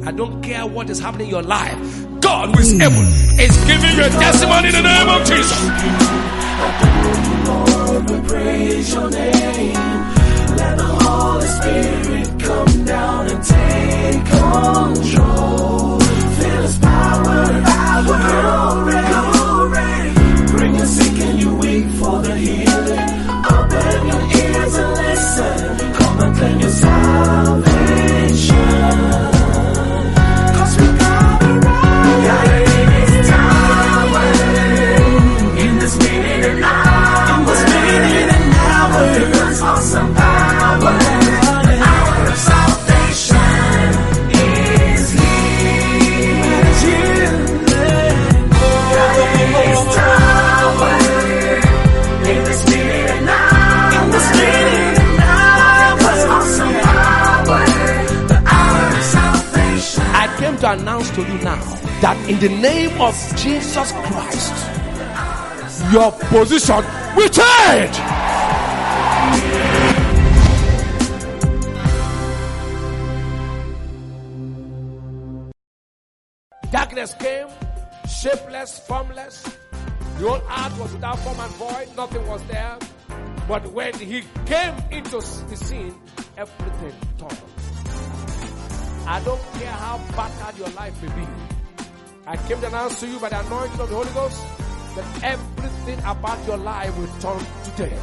I don't care what is happening in your life. God who is able is giving you a testimony in the name of Jesus. Lord, we praise your name. Let the Holy Spirit come down and take control. Feel His power, glory. Bring your sick and your weak for the healing. Open your ears and listen. Come and claim your salvation. 'Cause we got it right. In this tower, in this minute and hour, in this minute and hour, there's awesome power. The hour of salvation is here. In this tower, in this minute and hour, in this minute and hour, there's awesome power. The hour of salvation. I came to announce to you now that in the name of Jesus Christ, your position will change. Darkness came, shapeless, formless. The whole earth was without form and void. Nothing was there. But when he came into the scene, everything turned. I don't care how battered your life may be. I came to announce to you by the anointing of the Holy Ghost that everything about your life will turn today.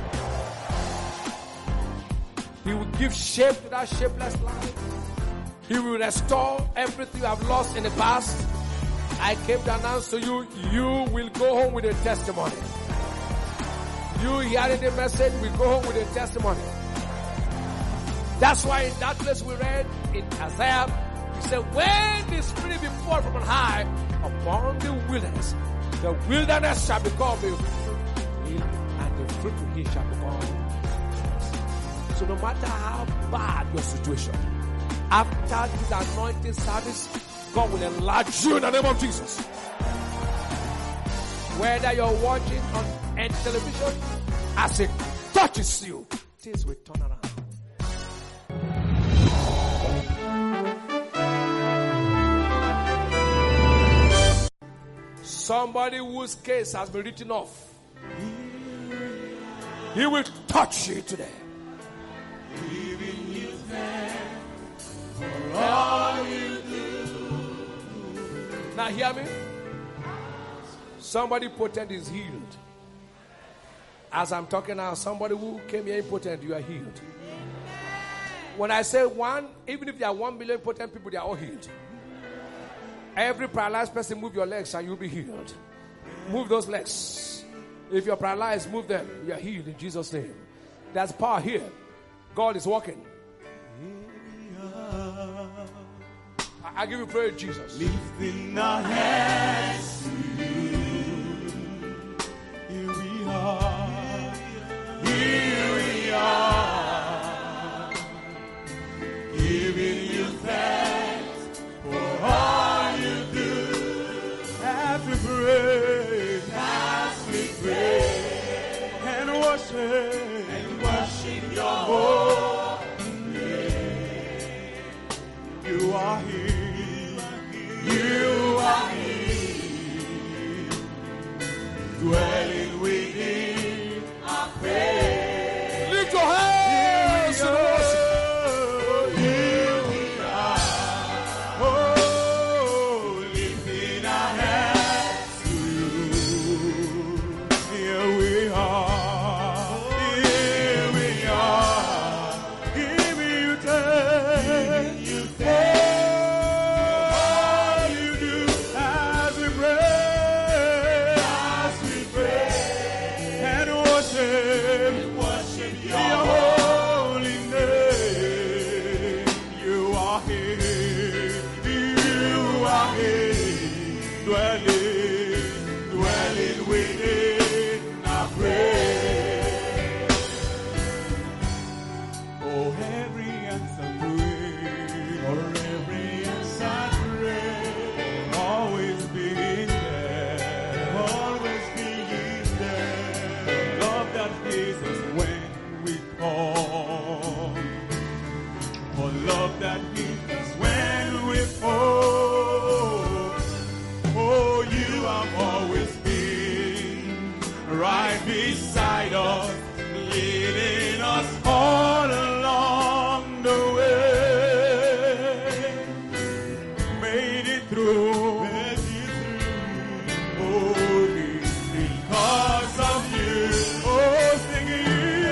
He will give shape to that shapeless life. He will restore everything you have lost in the past. I came to announce to you, you will go home with a testimony. You hearing the message will go home with a testimony. That's why in that place we read in Isaiah, he said, when the Spirit be poured from on high upon the wilderness shall become a fruitful hill, and the fruitful hill shall become. So no matter how bad your situation, after this anointing service, God will enlarge you in the name of Jesus. Whether you're watching on television, as it touches you, things will turn around. Somebody whose case has been written off, he will touch you today. Giving you thanks for all you do. Now hear me. Somebody potent is healed. As I'm talking now, somebody who came here impotent, you are healed. When I say one, even if there are 1 million potent people, they are all healed. Every paralyzed person, move your legs and you'll be healed. Move those legs. If you're paralyzed, move them. You are healed in Jesus' name. There's power here. God is working. I give you praise, Jesus. Lifting our hands to you. Here we are. Here we are. Giving you thanks for all you do. As we pray, and worship your holy name. You are here. You are here. Dwelling within our faith. Lift your hands and worship. Here we are. Oh, lifting our hands to you. Here we are. Here we are. Give you thanks. All you do as we pray and worship your holy name. You are here. You are here. Dwelling within our praise. Oh, every answer prayer, for every answer prayer, always being there, always being there. The love that hears us when we call, for love that hears us when we fall. Oh, you have always been right beside us, leading us all along the way. Made it through. Oh, because of you. Oh, sing it.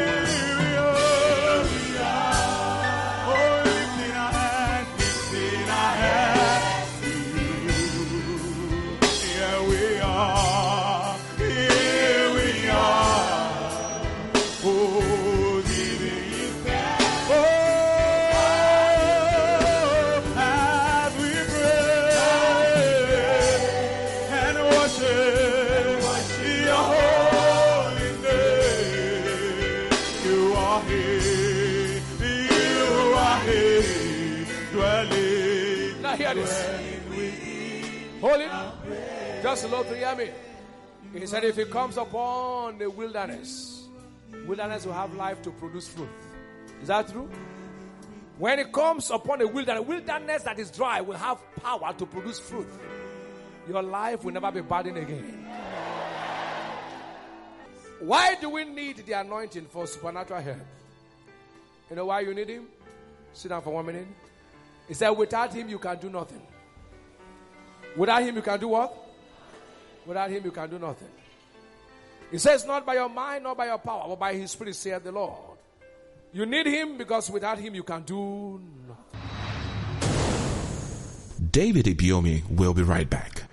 Hold it. Just love to hear me. He said if it comes upon the wilderness will have life to produce fruit. Is that true? When it comes upon a wilderness that is dry will have power to produce fruit. Your life will never be burdened again. Why do we need the anointing for supernatural help? You know why you need him? Sit down for 1 minute. He said without him you can do nothing. Without him you can do what? Without him you can do nothing. He says not by your mind, not by your power, but by his spirit, saith the Lord. You need him because without him you can do nothing. David Ibiyeomie will be right back.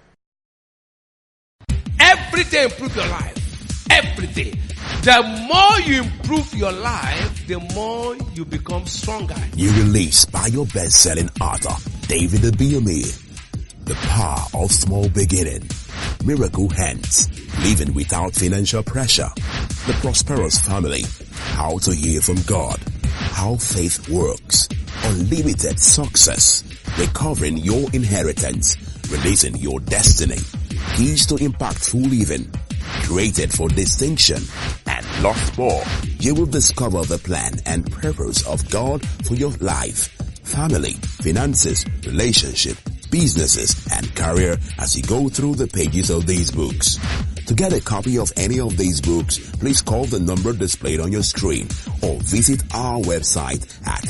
Every day improve your life. Every day. The more you improve your life, the more you become stronger. New release by your best-selling author, David Ibiyeomie. The Power of Small Beginning, Miracle Hands, Living Without Financial Pressure, The Prosperous Family, How to Hear from God, How Faith Works, Unlimited Success, Recovering Your Inheritance, Releasing Your Destiny, Keys to Impactful Living, Created for Distinction, and lots more. You will discover the plan and purpose of God for your life, family, finances, relationship, businesses, and career as you go through the pages of these books. To get a copy of any of these books, please call the number displayed on your screen or visit our website at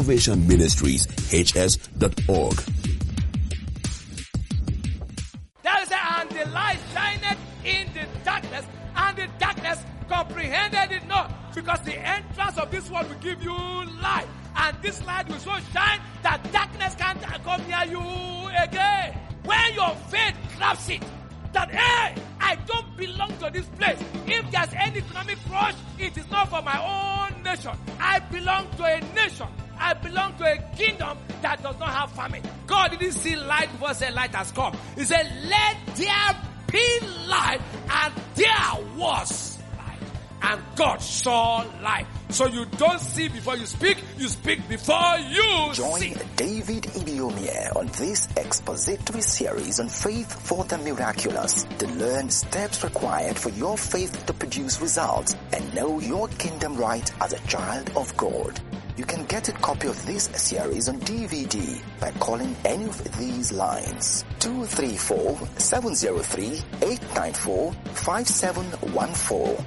salvationministrieshs.org. That is and the light shineth in the darkness, and the darkness comprehended it not, because the entrance of this world will give you light. And this light will so shine that darkness can't come near you again. When your faith grabs it, that, hey, I don't belong to this place. If there's any economic rush, it is not for my own nation. I belong to a nation. I belong to a kingdom that does not have famine. God didn't see light before said light has come. He said, let there be light, and there was. And God saw light. So you don't see before you speak before you Join see. David Ibiyeomie on this expository series on faith for the miraculous to learn steps required for your faith to produce results and know your kingdom right as a child of God. You can get a copy of this series on DVD by calling any of these lines: 234-703-894-5714,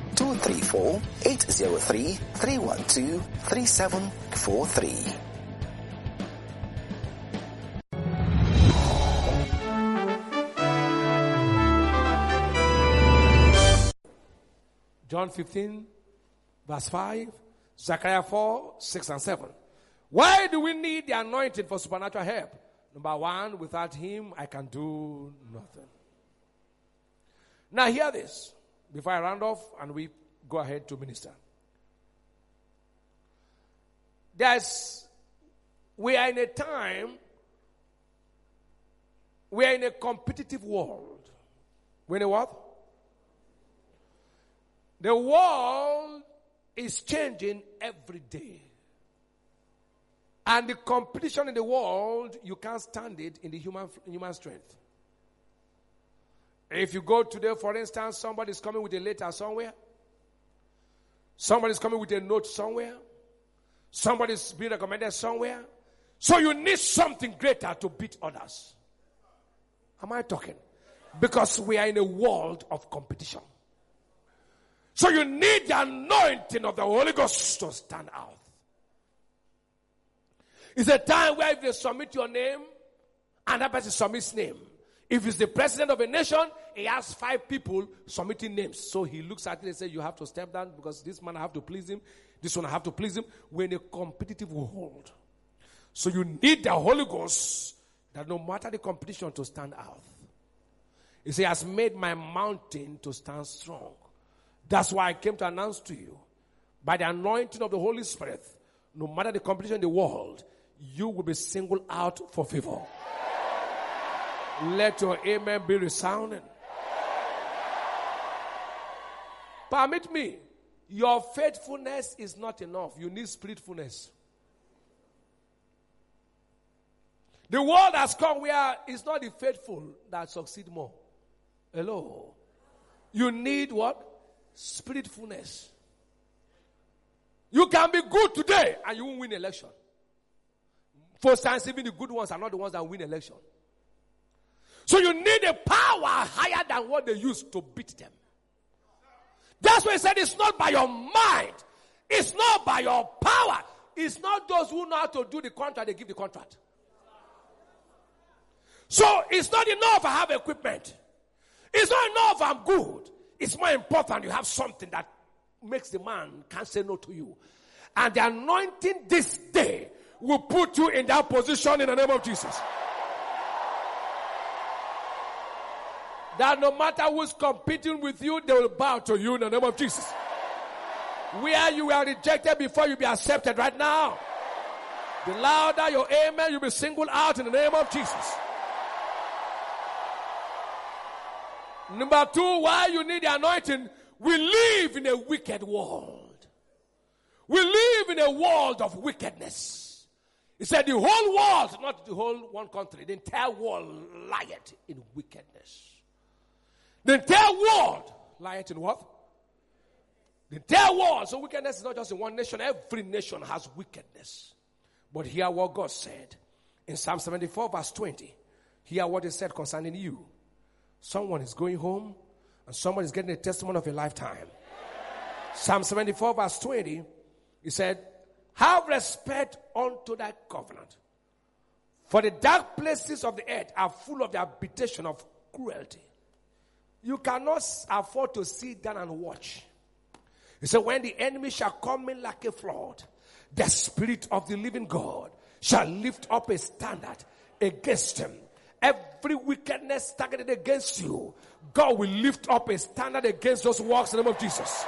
234-803-312-3743. John 15, verse 5, Zechariah 4, 6 and 7. Why do we need the anointing for supernatural help? Number one, without him, I can do nothing. Now hear this, before I round off and we go ahead to minister. We are in a time, we are in a competitive world. We're in a what? The world is changing every day. And the competition in the world, you can't stand it in the human strength. If you go today, for instance, somebody's coming with a letter somewhere. Somebody's coming with a note somewhere. Somebody's being recommended somewhere. So you need something greater to beat others. Am I talking? Because we are in a world of competition. So you need the anointing of the Holy Ghost to stand out. It's a time where if you submit your name, another person submits name. If it's the president of a nation, he has 5 people submitting names. So he looks at it and says, you have to step down because this man I have to please him. This one I have to please him. We're in a competitive world. So you need the Holy Ghost that no matter the competition to stand out. He says, he has made my mountain to stand strong. That's why I came to announce to you, by the anointing of the Holy Spirit, no matter the competition in the world, you will be singled out for favor. Let your amen be resounding. Permit me, your faithfulness is not enough. You need spiritfulness. The world has come where it's not the faithful that succeed more. Hello. You need what? Spiritfulness. You can be good today and you won't win election. For science, even the good ones are not the ones that win election. So you need a power higher than what they use to beat them. That's why he said it's not by your mind. It's not by your power. It's not those who know how to do the contract, they give the contract. So it's not enough I have equipment. It's not enough I'm good. It's more important you have something that makes the man can't say no to you. And the anointing this day will put you in that position in the name of Jesus. That no matter who's competing with you, they will bow to you in the name of Jesus. Where you were rejected before, you be accepted right now. The louder your amen, you'll be singled out in the name of Jesus. Number 2, why you need the anointing, we live in a wicked world. We live in a world of wickedness. He said the whole world, not the whole one country, the entire world lieth in wickedness. The entire world lieth in what? The entire world. So wickedness is not just in one nation. Every nation has wickedness. But hear what God said in Psalm 74 verse 20. Hear what he said concerning you. Someone is going home and someone is getting a testimony of a lifetime. Psalm 74 verse 20, he said, have respect unto thy covenant. For the dark places of the earth are full of the habitation of cruelty. You cannot afford to sit down and watch. He said, when the enemy shall come in like a flood, the Spirit of the living God shall lift up a standard against him. Every wickedness targeted against you, God will lift up a standard against those works in the name of Jesus.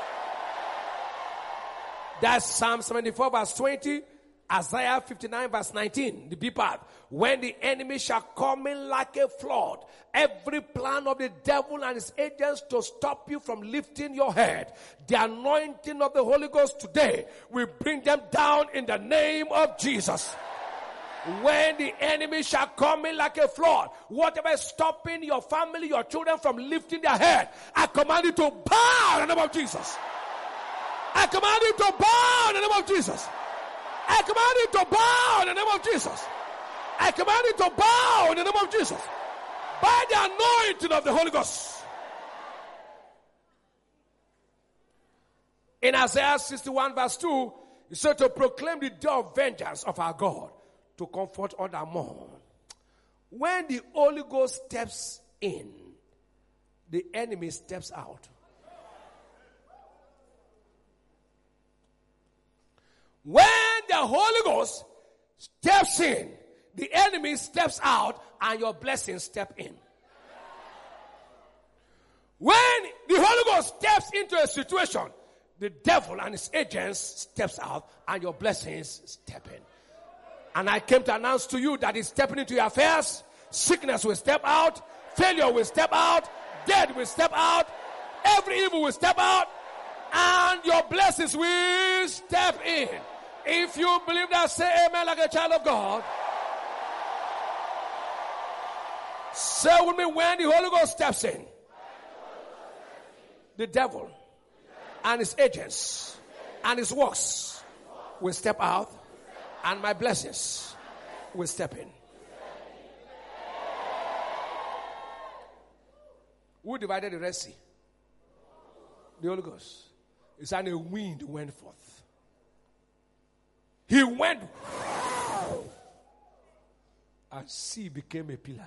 That's Psalm 74 verse 20, Isaiah 59 verse 19, the B part. When the enemy shall come in like a flood, every plan of the devil and his agents to stop you from lifting your head, the anointing of the Holy Ghost today will bring them down in the name of Jesus. When the enemy shall come in like a flood, whatever is stopping your family, your children from lifting their head, I command you to bow in the name of Jesus. I command you to bow in the name of Jesus. I command you to bow in the name of Jesus. I command you to bow in the name of Jesus. By the anointing of the Holy Ghost. In Isaiah 61 verse 2, he said to proclaim the day of vengeance of our God, to comfort all that mourn. When the Holy Ghost steps in, the enemy steps out. When the Holy Ghost steps in, the enemy steps out and your blessings step in. When the Holy Ghost steps into a situation, the devil and his agents steps out and your blessings step in. And I came to announce to you that he's stepping into your affairs. Sickness will step out. Failure will step out. Death will step out. Every evil will step out. And your blessings will step in. If you believe that, say amen like a child of God. Say with me, when the Holy Ghost steps in, the devil and his agents and his works will step out, and my blessings will step in. Who divided the Red Sea? The Holy Ghost. It's and a wind went forth. He went, and sea became a pillar.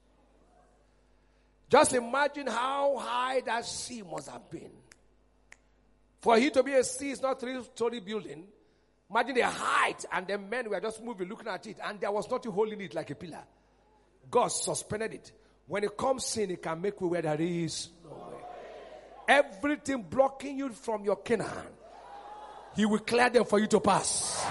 Just imagine how high that sea must have been. For it to be a sea, it's not 3-story building. Imagine the height, and the men were just moving, looking at it, and there was nothing holding it like a pillar. God suspended it. When it comes in, it can make way where there is no way. Everything blocking you from your Canaan, He will clear them for you to pass.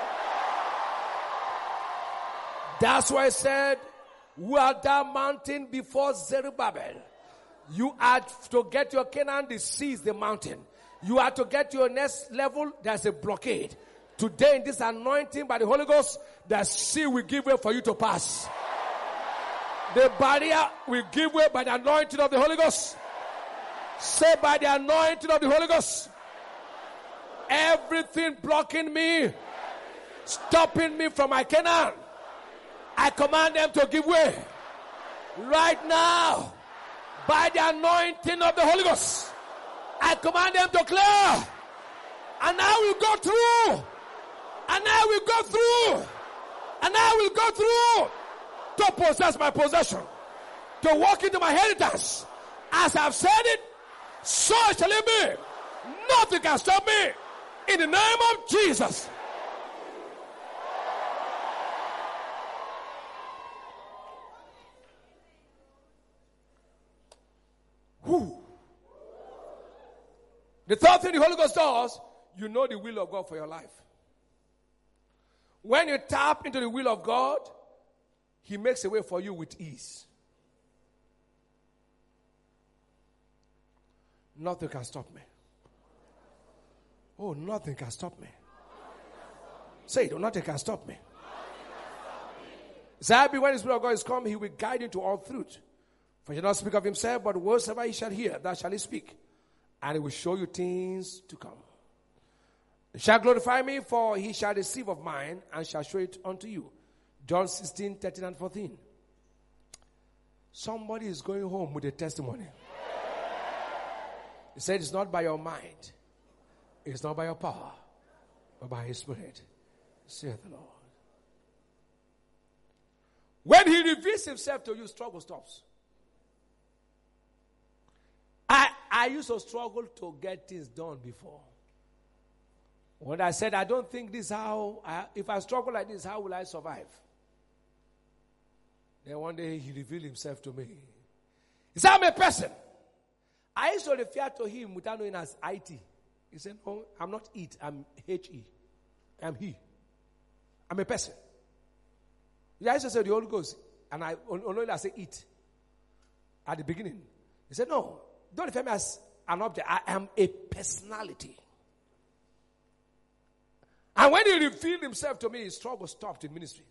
That's why I said, who are that mountain before Zerubbabel? You are to get your Canaan, the sea is the mountain. You are to get your next level, there's a blockade. Today in this anointing by the Holy Ghost, the sea will give way for you to pass. The barrier will give way by the anointing of the Holy Ghost. Say by the anointing of the Holy Ghost. Everything blocking me, stopping me from my Canaan, I command them to give way. Right now, by the anointing of the Holy Ghost, I command them to clear. And I will go through. And I will go through. And I will go through to possess my possession, to walk into my inheritance. As I've said it, so shall it be. Nothing can stop me. In the name of Jesus. Whew. The third thing the Holy Ghost does, you know the will of God for your life. When you tap into the will of God, He makes a way for you with ease. Nothing can stop me. Oh, nothing can stop me. Say it, nothing can stop me. Zabi, when the Spirit of God is come, He will guide you to all truth. For He shall not speak of Himself, but whatsoever He shall hear, that shall He speak. And He will show you things to come. He shall glorify me, for He shall receive of mine, and shall show it unto you. John 16, 13 and 14. Somebody is going home with a testimony. He said it's not by your mind. It's not by your power. But by His Spirit. Saith the Lord. When He reveals Himself to you, struggle stops. I used to struggle to get things done before. When I said, I don't think this is how, if I struggle like this, how will I survive? Then one day He revealed Himself to me. He said, I'm a person. I used to refer to Him without knowing as IT. He said, no, I'm not it, I'm He. I'm He. I'm a person. I used to say the Holy Ghost, and I only say it at the beginning. He said, no, don't refer me as an object. I am a personality. And when He revealed Himself to me, His struggle stopped in ministry.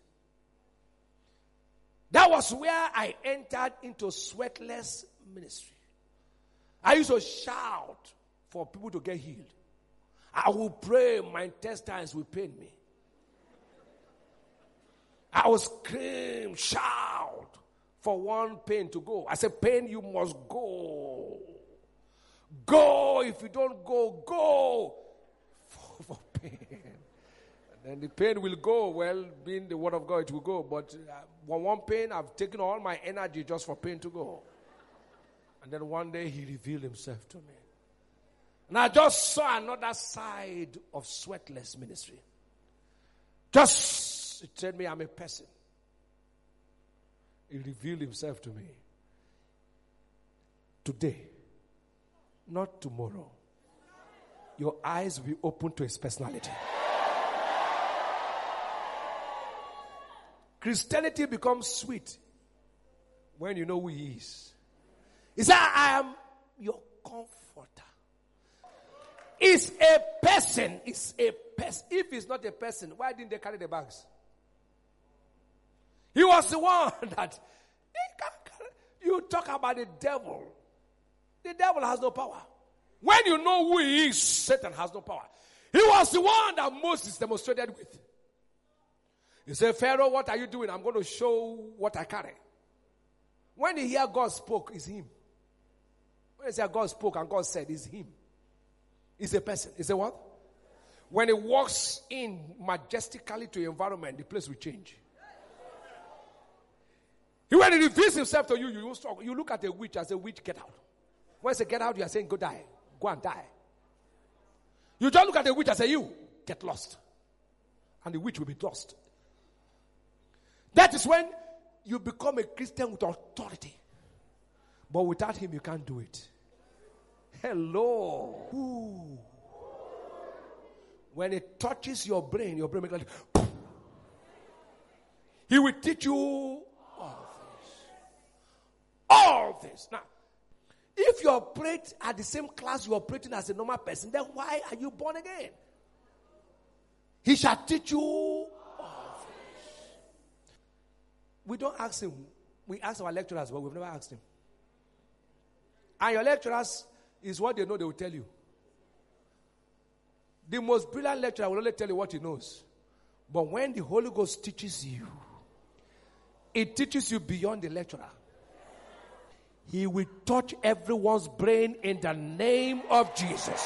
That was where I entered into sweatless ministry. I used to shout for people to get healed. I will pray, my intestines will pain me. I will scream, shout for one pain to go. I said, pain, you must go. Go. If you don't go, go for pain. And then the pain will go. Well, being the word of God, it will go. But one pain, I've taken all my energy just for pain to go. And then one day He revealed Himself to me. And I just saw another side of sweatless ministry. It told me I'm a person. He revealed Himself to me. Today, not tomorrow, your eyes will be open to His personality. Christianity becomes sweet when you know who He is. He said, I am your comforter. It's a person. It's a person. If it's not a person, why didn't they carry the bags? He was the one that you talk about the devil. The devil has no power. When you know who he is, Satan has no power. He was the one that Moses demonstrated with. He said, Pharaoh, what are you doing? I'm going to show what I carry. When you hear God spoke, it's him. When you say God spoke and God said, it's him. It's a person. It's a what? When he walks in majestically to your environment, the place will change. When he reveals himself to you, you look at a witch as a witch, get out. When I say get out, you are saying go die. Go and die. You just look at the witch and say, you, get lost. And the witch will be lost. That is when you become a Christian with authority. But without him, you can't do it. Hello. Ooh. When it touches your brain makes like, poof. He will teach you all this. Now, if you operate at the same class you're operating as a normal person, then why are you born again? He shall teach you all this. We don't ask him. We ask our lecturers, but we've never asked him. And your lecturers is what they know, they will tell you. The most brilliant lecturer will only tell you what he knows. But when the Holy Ghost teaches you, it teaches you beyond the lecturer. He will touch everyone's brain in the name of Jesus.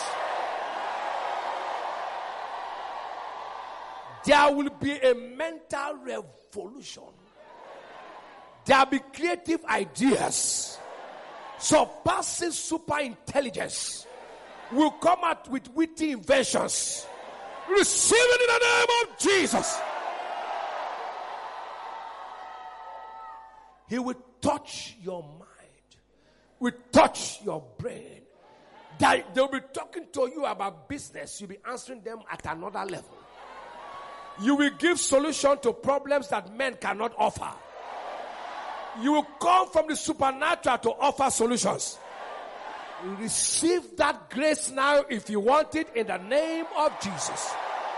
There will be a mental revolution. There will be creative ideas. Surpassing super intelligence will come out with witty inventions. Receive it in the name of Jesus. He will touch your mind. Will touch your brain. They'll be talking to you about business. You'll be answering them at another level. You will give solution to problems that men cannot offer. You will come from the supernatural to offer solutions. Receive that grace now if you want it in the name of Jesus.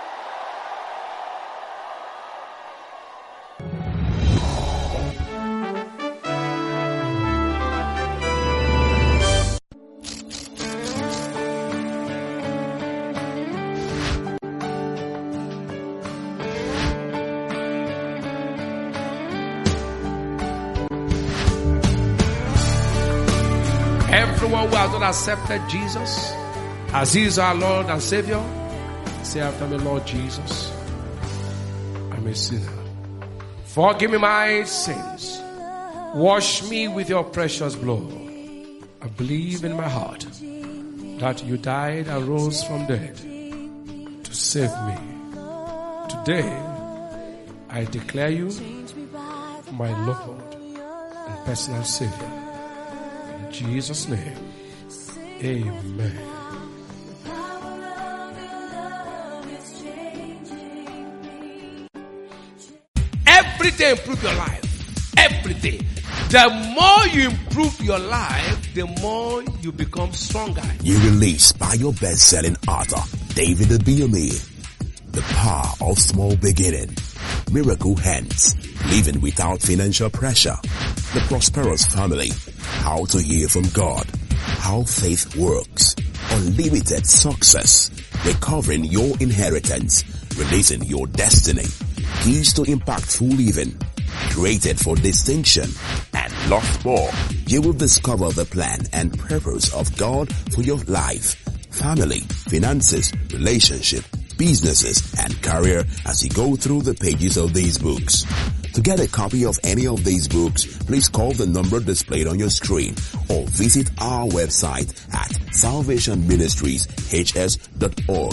Everyone who has not accepted Jesus as he is our Lord and Savior, say after me, Lord Jesus, I'm a sinner. Forgive me my sins. Wash me with your precious blood. I believe in my heart that you died and rose from dead to save me. Today, I declare you my Lord and personal Savior. In Jesus' name, amen. Every day improve your life. Every day. The more you improve your life, the more you become stronger. New release by your best-selling author, David Abiyomi. The Power of Small Beginning. Miracle Hands. Living without financial pressure. The Prosperous Family. How to hear from God. How faith works. Unlimited success. Recovering your inheritance. Releasing your destiny. Keys to impactful living. Created for distinction. And lots more. You will discover the plan and purpose of God for your life, family, finances, relationship, businesses, and career as you go through the pages of these books. To get a copy of any of these books, please call the number displayed on your screen or visit our website at salvationministrieshs.org.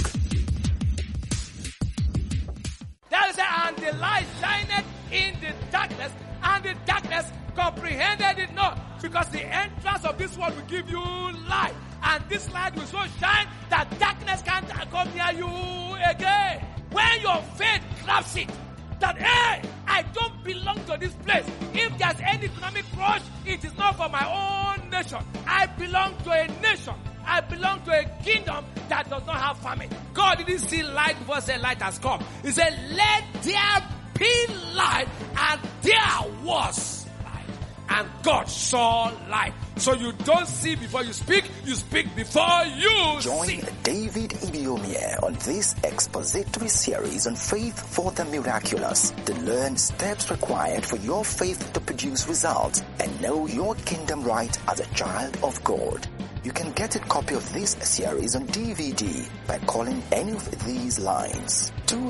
That is it, and the light shineth in the darkness, and the darkness comprehended it not, because the entrance of this world will give you light, and this light will so shine that darkness can't come near you again. When your faith grabs it, that hey, I don't belong to this place. If there's any economic crush, it is not for my own nation. I belong to a nation. I belong to a kingdom that does not have famine. God didn't see light before say light has come. He said, let there be light, and there was light. And God saw light. So you don't see before you speak before you Join see. David Ibiomie on this expository series on faith for the miraculous to learn steps required for your faith to produce results and know your kingdom right as a child of God. You can get a copy of this series on DVD by calling any of these lines: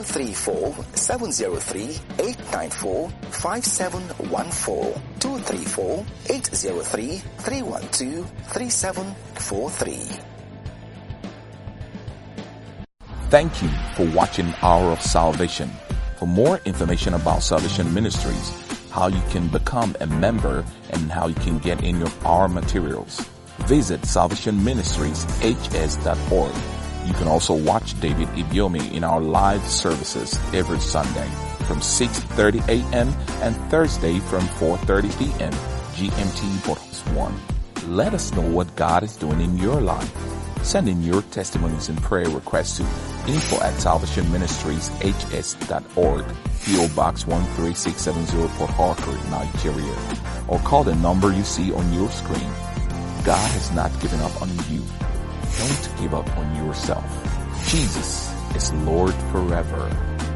234-703-894-5714, 234-803-312-3743. Thank you for watching Hour of Salvation. For more information about Salvation Ministries, how you can become a member, and how you can get in our materials, visit salvationministrieshs.org. You can also watch David Ibiomie in our live services every Sunday from 6:30 a.m. and Thursday from 4:30 p.m. GMT Bottles 1. Let us know what God is doing in your life. Send in your testimonies and prayer requests to info@salvationministrieshs.org, P.O. Box 13670, Port Harcourt, Nigeria, or call the number you see on your screen. God has not given up on you. Don't give up on yourself. Jesus is Lord forever.